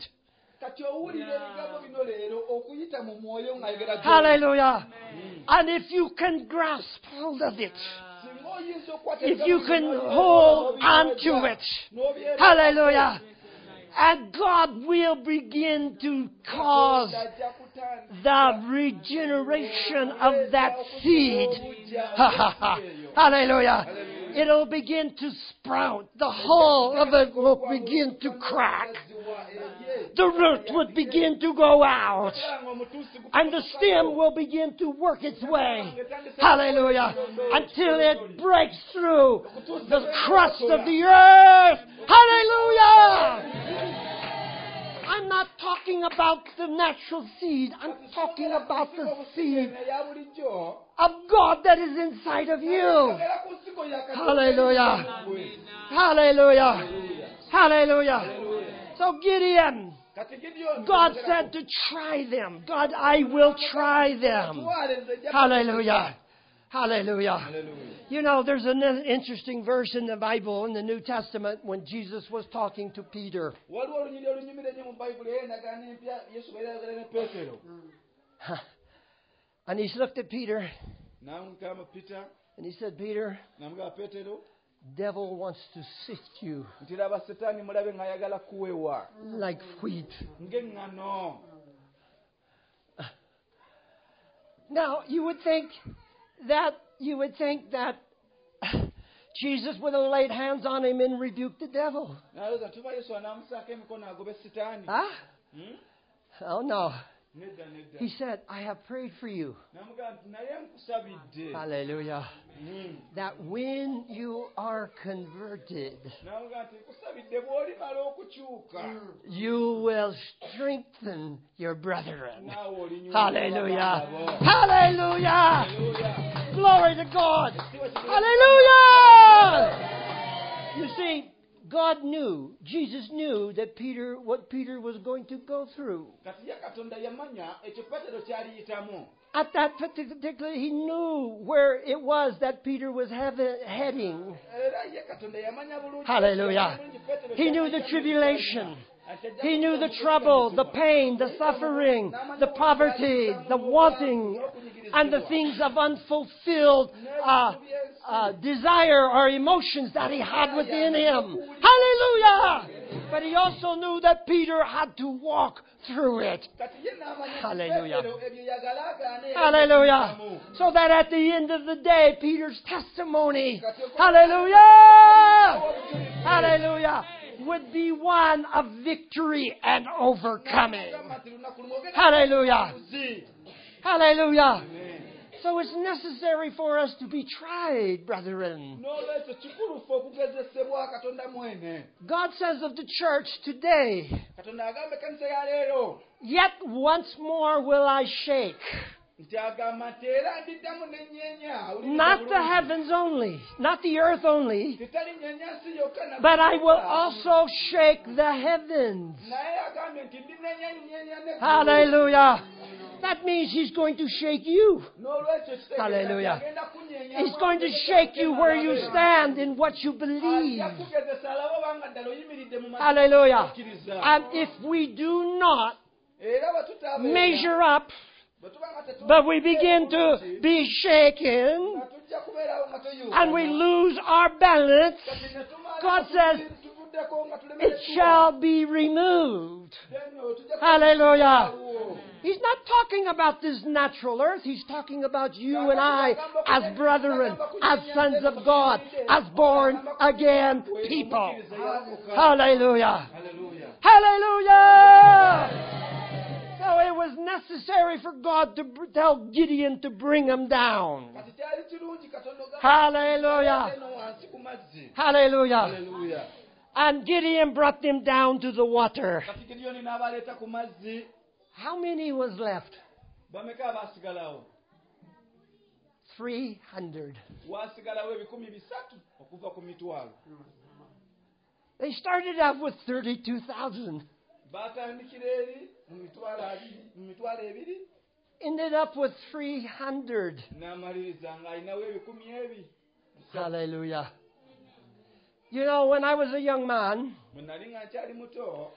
Hallelujah. And if you can grasp hold of it, if you can hold on to it, hallelujah, and God will begin to cause the regeneration of that seed. Hallelujah. It'll begin to sprout. The hull of it will begin to crack. The root would begin to go out. And the stem will begin to work its way. Hallelujah. Until it breaks through the crust of the earth. Hallelujah. I'm not talking about the natural seed. I'm talking about the seed of God that is inside of you. Hallelujah. Hallelujah. Hallelujah. So Gideon, God said to try them. God, I will try them. Hallelujah. Hallelujah. You know, there's an interesting verse in the Bible, in the New Testament, when Jesus was talking to Peter. And he looked at Peter. And he said, Peter, devil wants to sift you like wheat. Now, you would think that Jesus would have laid hands on him and rebuked the devil. Huh? Oh, no. He said, I have prayed for you. Hallelujah. That when you are converted, you will strengthen your brethren. Hallelujah. Hallelujah. Glory to God. Hallelujah. You see, God knew, Jesus knew that what Peter was going to go through. At that particular, he knew where it was that Peter was heading. Hallelujah. He knew the tribulation. He knew the trouble, the pain, the suffering, the poverty, the wanting, and the things of unfulfilled desire or emotions that he had within him. Hallelujah! But he also knew that Peter had to walk through it. Hallelujah. Hallelujah. So that at the end of the day, Peter's testimony, hallelujah, hallelujah, would be one of victory and overcoming. Hallelujah. Hallelujah. So it's necessary for us to be tried, brethren. God says of the church today, yet once more will I shake. Not the heavens only, not the earth only, but I will also shake the heavens. Hallelujah. That means He's going to shake you. Hallelujah. He's going to shake you where you stand in what you believe. Hallelujah. And if we do not measure up, but we begin to be shaken, and we lose our balance, God says, it shall be removed. Hallelujah. He's not talking about this natural earth. He's talking about you and I as brethren, as sons of God, as born again people. Hallelujah. Hallelujah. So it was necessary for God to tell Gideon to bring him down. Hallelujah. Hallelujah. And Gideon brought them down to the water. How many was left? 300. waasigalawo 300 okuva ku mitwalo. They started out with 32,000. Baatandikira eri mu mitwalo 2. Ended up with 300. N'amaliriza ng'alinawo 200. Hallelujah. You know, when I was a young man, Bwe nali nga nkyali muto,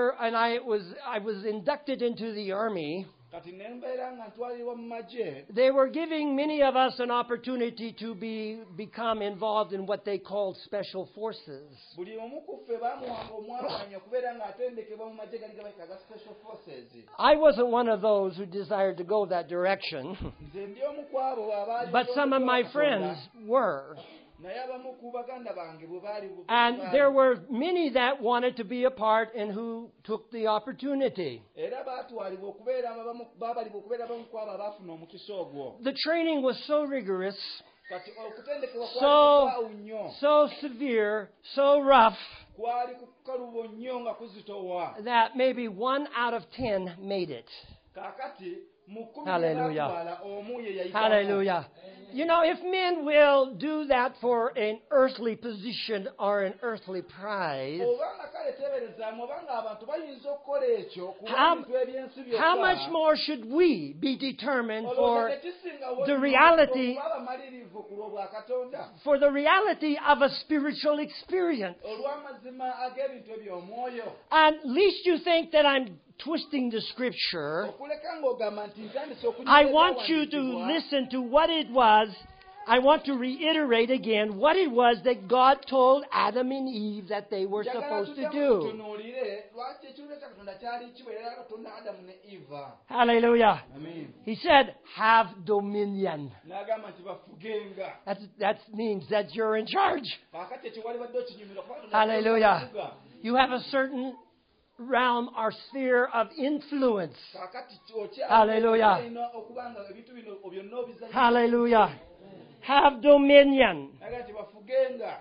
I was inducted into the army. kati ne mbeera nga ntwalibwa mu magye, They were giving many of us an opportunity to become involved in what they called special forces. buli omu ku ffe baamuwanga omwakanya okubeera ng'atendekebwa mu magye gali gabayita aga special forces. I wasn't one of those who desired to go that direction, Nze ndi omu ku abo abaali but some of my friends were. naye abamu ku baganda bange bwe baali And there were many that wanted to be a part and who took the opportunity. era baatwalibwa okubeera baabalibwa okubeera abamu ku abo abaafuna omukisa ogwo. The training was so rigorous, Kati okutendekebwa so kwali nnyo, so severe, so rough, kwali kukalubo nnyo nga kuzitowa. that maybe 1 out of 10 made it. Kaakati mu 10 Hallelujah. baatwala omu ye yayitamu. Hallelujah. You know, if men will do that for an earthly position or an earthly prize, Obanga kale teeberezaamu obanga abantu bayinza okukola ekyo ku How- bintu ebyensi byokka, how much more should we be determined olowooza for tekisingawo the nnyo reality- okuba abamalirivu ku lw'obwa Katonda, the reality of a spiritual experience? olw'amazima ag'ebintu eby'omwoyo, And least you think that I'm twisting the scripture. okuleka ng'ogamba nti ntandise I okunyumya want you to ebyawandiikibwa, listen to what it was. I want to reiterate again what it was that God told Adam and Eve that they were njagala supposed to tuddemu do. tutunuulire lwaki ekiruubirirwa kya Katonda kyali kibeerera Katonda Adamu ne Eva. Hallelujah. Amen. He said, have dominion. N'agamba nti bafugenga. That means that you're in charge. Kaakati ekyo walibadde okinyumirwa kuba Katonda Hallelujah. akufuga. You have a certain realm or sphere of influence. Kaakati Hallelujah. olina okuba nga ebintu bino byonna obizannya. Hallelujah. Have dominion. N'agamba nti bafugenga.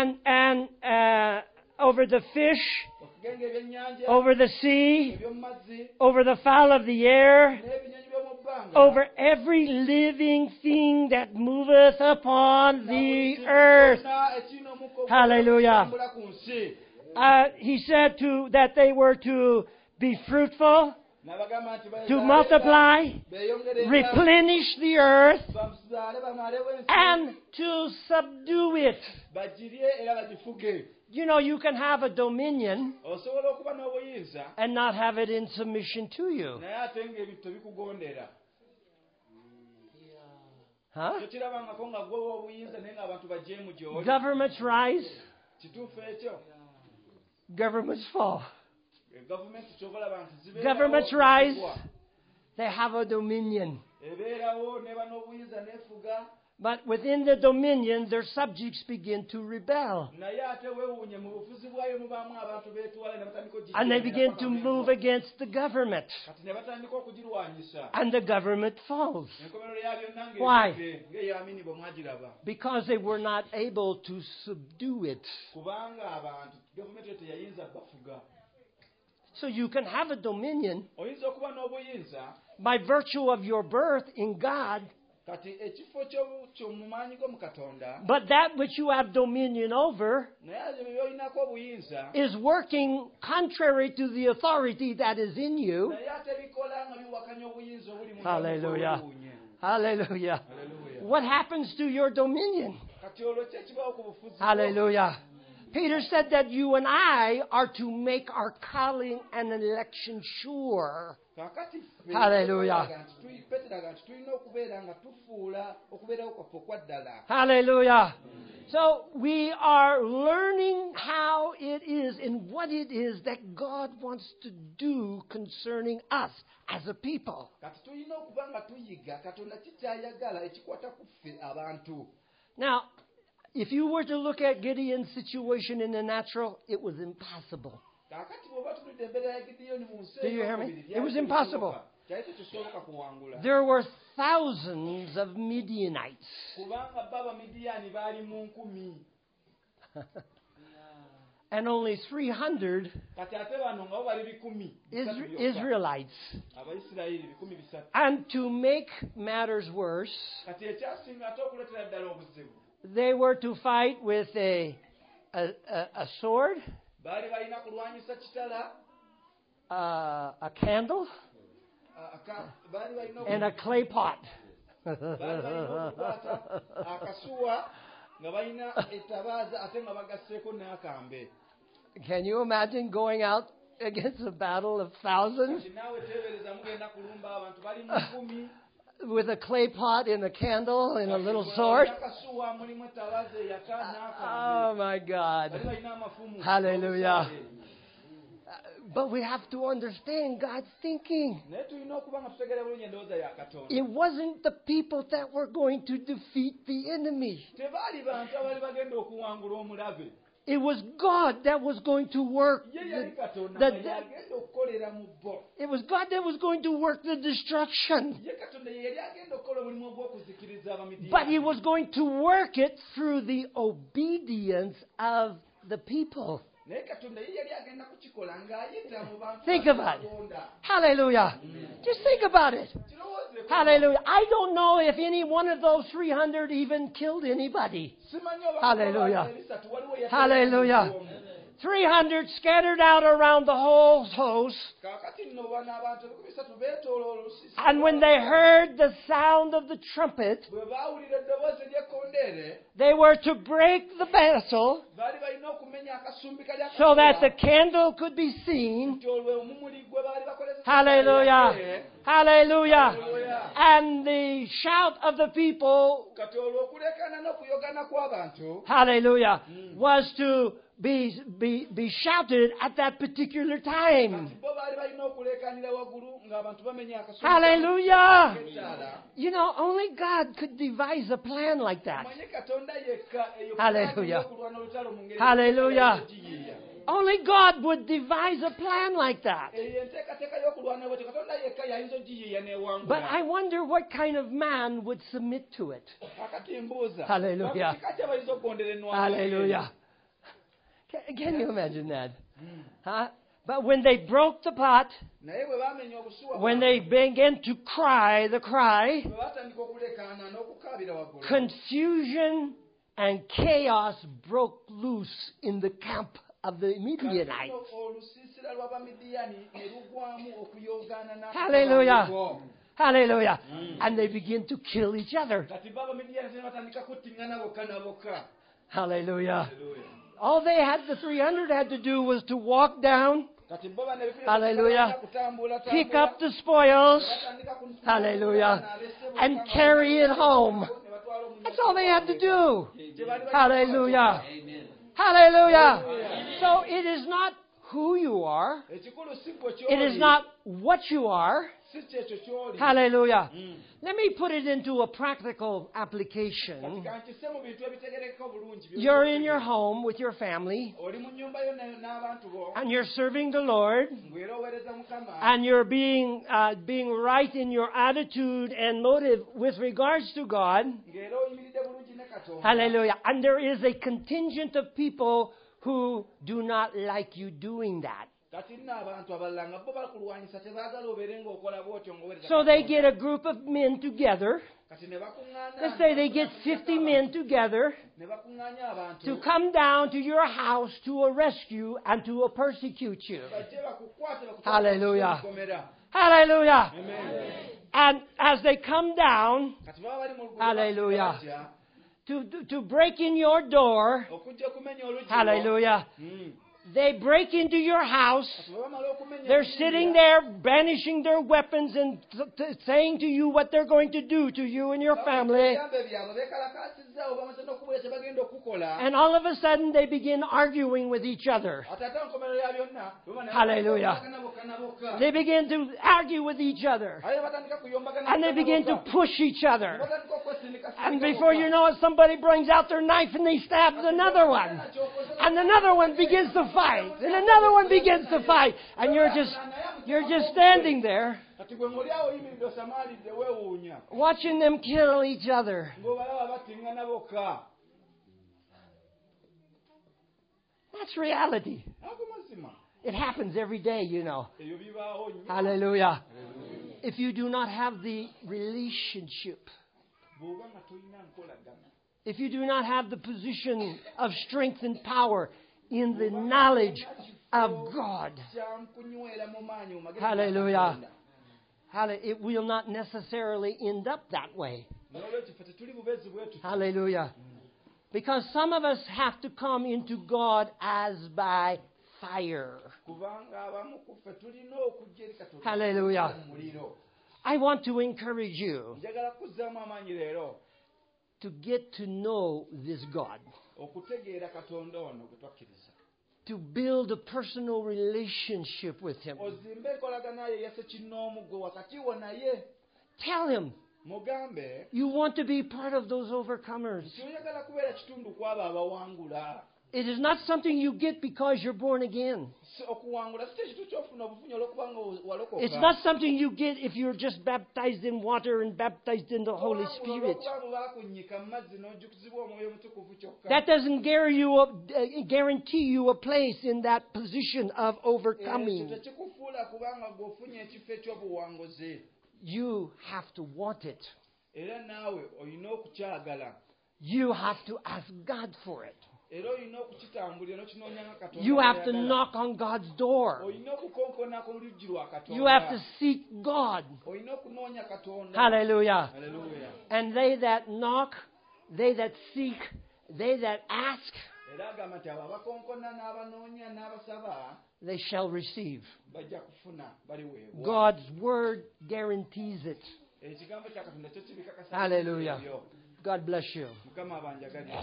And over the fish, Bafugenga ebyennyanja, over the sea, eby'omu mazzi, over the fowl of the air, n'ebinyonyi by'omu bbanga. over every living thing that moveth upon Na the buli kintu earth. kyonna ekirina omukka Hallelujah. ogutambula ku nsi. He said that they were to be fruitful, N'abagamba nti to bazaale, multiply, beeyongere, replenish the earth, bazaale bamalewo ensi, and to subdue it. bagirye era bagifuge. You know, you can have a dominion Osobola okuba n'obuyinza and not have it in submission to you. naye ate ng'ebintu tebikugondera. Huh? Tokirabangako nga gwewa obuyinza naye ng'abantu bajeemu gy'oli. Governments rise, Kituufu ekyo. governments fall. Gavumenti kyobalaba nti zibeerawo, Governments rise, zigwa. they have a dominion. Ebeerawo n'eba n'obuyinza n'efuga, But within the dominion, their subjects begin to rebel. naye ate weewuunye mu bufuzi bwayo mubaamu abantu beetwala ne batandika And they okugirwanyisa begin paka to beefa. move against the government. Kati ne batandika okugirwanyisa. And the government falls. Enkomerero ya byonna Why? ng'eyamini bwe mwagiraba. Because they were not able to subdue it. Kubanga abantu gavumenti eyo teyayinza bafuga. So you can have a dominion Oyinza okuba n'obuyinza, by virtue of your birth in God, kati ekifo ky'omu maanyi go mu Katonda, but that which you have dominion over naye ebyo by'olinako obuyinza, is working contrary to the authority that is in you. naye ate bikola nga biwakanya obuyinza obuli mu Hallelujah. weewuunye. Hallelujah. Hallelujah. What happens to your dominion? Kati olwo ki ekibawo ku bufuzi bwo? Hallelujah. Peter said that you and I are to make our calling and election sure. Kaakati ffe, Hallelujah. Peetero aga nti tulina okubeera nga tufuula okubeerawo kwaffe okwa ddala. Hallelujah. So we are learning how it is and what it is that God wants to do concerning us as a people. Kati tulina okuba nga tuyiga Katonda kikyayagala ekikwata ku ffe abantu. Now, if you were to look at Gideon's situation in the natural, it was impossible. Kaakati bw'oba tunudde embeera ya Gideoni mu nsi Do you hear me? ey'okubiri, It was byali impossible. tebisoboka. Kyali tekisoboka kuwangula. There were thousands of Midianites. Kubanga bo Abamidiyaani baali mu nkumi. and only 300 kati ate bano nga bo bali 100 Israelites. Abayisirayiri 300. And to make matters worse, Kati ekyasinga ate okuleetera ddala obuzibu, they were to fight with a sword, baali balina kulwanyisa kitala, a candle, baali balina and a clay pot. okukwata akasuwa nga balina ettabaaza ate nga bagasseeko n'akambe. Can you imagine going out against a battle of thousands Kati naawe teebereza mugenda kulumba abantu bali mu 10 with a clay pot and a candle and a little sword? akasuwa mulimu ettabaaza eyaka Oh n'akambe. my God. Bali balina amafumu. Hallelujah. But we have to understand God's thinking. Naye tulina okuba nga tutegeera bulungi endowooza ya Katonda. It wasn't the people that were going to defeat the enemy. Tebaali bantu abaali bagenda okuwangula omulabe. It was God that was going to work. Ye yali Katonda the- nga yagenda okukolera mu bo. It was God that was going to work the destruction. Ye Katonda ye yali agenda okukola omulimu ogw'okuzikiriza Abamidiyaani. But He was going to work it through the obedience of the people. Naye Katonda ye yali agenda kukikola ng'ayita mu bantu Think about it. abagonda. Hallelujah. Just think about it. Kirowoozeeko. Hallelujah. I don't know if any one of those 300 even killed anybody. Simanyi oba Hallelujah. ku bisatu waliwo yatenda Hallelujah. omu. 300 scattered out around the whole host. Kaakati nno bano abantu 300 beetooloola olusiisira. And when they heard the sound of the trumpet, Bwe baawulira eddoboozi ery'ekkondeere, they were to break the vessel baali balina okumenya akasumbi kali so that the akasuwa, candle could be seen. nti olwo omumuli gwe baali bakozesa. Hallelujah. Hallelujah. Hallelujah. And the shout of the people, Kati olwo okulekaana n'okuyogana kw'abantu hallelujah, was to be shouted at that particular time. kati bo baali balina okulekaanira waggulu ng'abantu bamenya akasumbi Hallelujah. k'ettaala. You know, only God could devise a plan like that. Manye Katonda yekka eyo Hallelujah. okulwana olutalo mu ngeri Hallelujah. egiyiiya. Only God would devise a plan like that. Eyo enteekateeka y'okulwana bwetyo Katonda yekka yayinza ogiyiiya But I n'ewangula. wonder what kind of man would submit to it. Akati mbuuza. Hallelujah. Kika ki abayinza okugondera ennwana? Hallelujah. Can you imagine that? Huh? But when they broke the pot, Naye bwe baamenya obusuwa when they began to cry the cry, bwe baatandika okulekaana n'okukaabira waggulu, confusion and chaos broke loose in the camp of the Midianites. Kati olusiisira lw'Abamidiyaani ne lugwamu okuyoogaana n'abo Hallelujah. baabwo. Hallelujah. And they begin to kill each other. Kati bo Abamidiyaani ne batandika kuttiŋŋana bokka na bokka. Hallelujah. Hallelujah. All they had, the 300 had to do was to walk down, Kati bo bano ebifo Hallelujah. kutambula pick up the spoils, Hallelujah, and carry it home. That's all they had to do. Hallelujah. Hallelujah. So it is not who you are. Ekikulu si gwe It is ky'oli, not what you are. si kyekyo ky'oli. Hallelujah. Let me put it into a practical Kati application. kankise mu bintu ebitegerekeka obulungi. You're in your home with your family, Oli mu nnyumba yo n'abantu bo, and you're serving the Lord, ng'era oweereza Mukama, and you're being right in your attitude and motive with regards to God. ng'era oyimiridde bulungi ne Katonda. Hallelujah. And there is a contingent of people who do not like you doing that. Kati nno abantu abalala nga bo bakulwanyisa tebaagala obeere ng'okola bw'otyo ng'oweereza So they Katonda. get a group of men together. Kati ne bakuŋŋaana, Let's say they get 50 men together ne bakuŋŋaanya abantu to come down to your house to arrest you and to persecute you. bajje bakukwate bakutwale Hallelujah. mu kkomera. Hallelujah. Amen. And as they come down Kati baba bali mu luguudo Hallelujah. bajja to break in your door, okujja okumenya oluggi lwo. hallelujah, they break into your house. Kati bwe bamala okumenya They're oluggi sitting lwo, there brandishing their weapons and saying to you what they're going to do to you and your family. ebigambo byabwe beekalakaasizza oba bamaze n'okubuulira kye bagenda okukola. And all of a sudden they begin arguing with each other. Ate ate nkomerero ya byonna bwe bana- Hallelujah. bayombagana bokka na bokka. They begin to argue with each other. Ate batandika kuyombagana And they bokka na begin to bokka. push each Ne other. batandika okwesindika And sindika before bokka. you know it, somebody brings out their knife and they stab another one. And another one begins to fight. And another one begins to fight. And you're just standing there Kati gwe ng'oli awo oyimiridde osamaalidde weewuunya watching them kill each other. ng'obalaba battiŋŋana bokka. That's That's reality. ako mazima It happens every day, you know. ebyo bibaawo nnyo Hallelujah. If you do not have the relationship, bw'oba nga tolina nkolagana if you do not have the position of strength and power in the knowledge of God, kyankunywera mu maanyi mu magezi Hallelujah. ga Katonda. it will not necessarily end up that way. N'olwekyo ffe tetuli bubezi bwe tuti Hallelujah. Because some of us have to come into God as by fire. kubanga abamu ku ffe tulina okujja eri Katonda Hallelujah. mu muliro. I want to encourage you Njagala kuzzaamu amaanyi leero to get to know this God, okutegeera Katonda ono gwe twakkiriza. to build a personal relationship with Him. Ozimbe enkolagana ye yase kinnoomu gwe wakati wo naye. Tell Him Mugambe you want to be part of those overcomers. nti oyagala kubeera kitundu ku abo abawangula. It is not something you get because you're born again. Okuwangula si ekintu ky'ofuna obufunyi olw'okuba nga walokoka. It's not something you get if you're just baptized in water and baptized in the Holy Spirit. Olw'okuba nga baakunnyika mu mazzi n'ojjukizibwa Omwoyo Omutukuvu kyokka. That doesn't guarantee you a place in that position of Ekyo overcoming. tekikufuula kubanga gw'ofunye ekifo eky'obuwanguzi. You have to want it. Era naawe olina okukyagala. You have to ask God for it. Era olina okukitambulira n'okinoonya nga Katonda. You have to bw'ayagala. knock on God's door. Olina okukonkonako ku luggi lwa Katonda. You have to seek God. Olina okunoonya Katonda. Hallelujah. Hallelujah. And they that knock, they that seek, they that ask, Era agamba nti abo abakonkona n'abanoonya n'abasaba they shall receive. bajja kufuna baliweebwa. God's word guarantees it. Ekigambo kya Katonda kyo kibikakasa. Hallelujah. ebyo. God bless you. Mukama abanjagalire.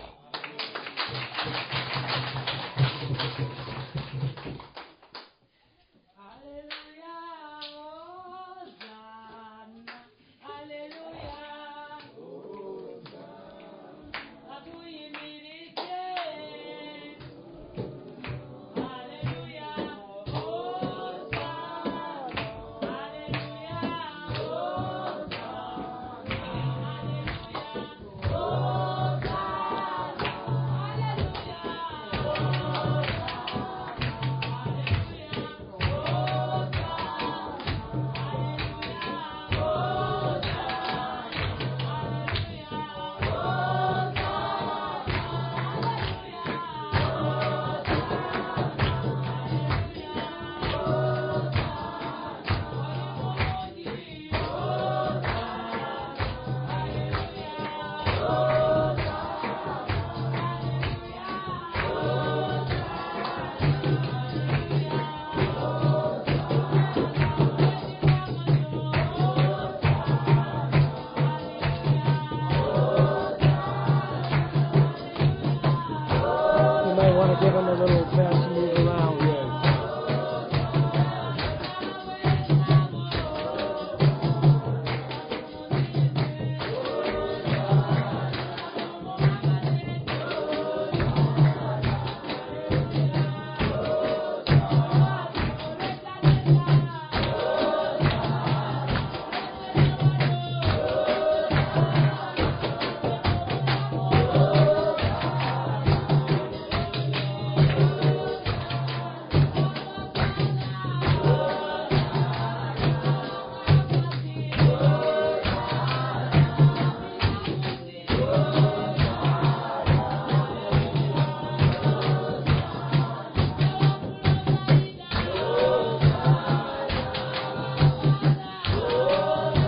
You might want to give him a little fast move around.